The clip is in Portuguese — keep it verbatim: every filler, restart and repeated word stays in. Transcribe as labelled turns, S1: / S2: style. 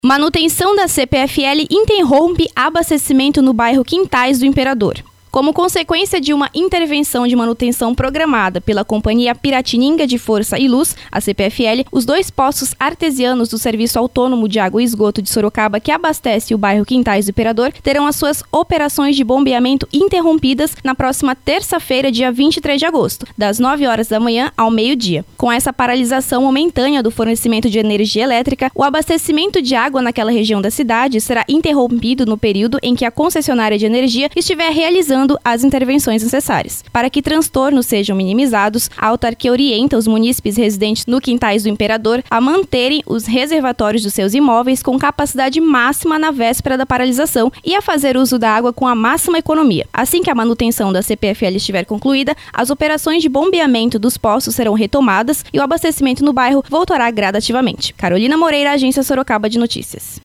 S1: Manutenção da C P F L interrompe abastecimento no bairro Quintais do Imperador. Como consequência de uma intervenção de manutenção programada pela Companhia Piratininga de Força e Luz, a C P F L, os dois postos artesianos do Serviço Autônomo de Água e Esgoto de Sorocaba, que abastece o bairro Quintais do Imperador, terão as suas operações de bombeamento interrompidas na próxima terça-feira, dia vinte e três de agosto, das nove horas da manhã ao meio-dia. Com essa paralisação momentânea do fornecimento de energia elétrica, o abastecimento de água naquela região da cidade será interrompido no período em que a concessionária de energia estiver realizando as intervenções necessárias. Para que transtornos sejam minimizados, a autarquia orienta os munícipes residentes no Quintais do Imperador a manterem os reservatórios dos seus imóveis com capacidade máxima na véspera da paralisação e a fazer uso da água com a máxima economia. Assim que a manutenção da C P F L estiver concluída, as operações de bombeamento dos postos serão retomadas e o abastecimento no bairro voltará gradativamente. Carolina Moreira, Agência Sorocaba de Notícias.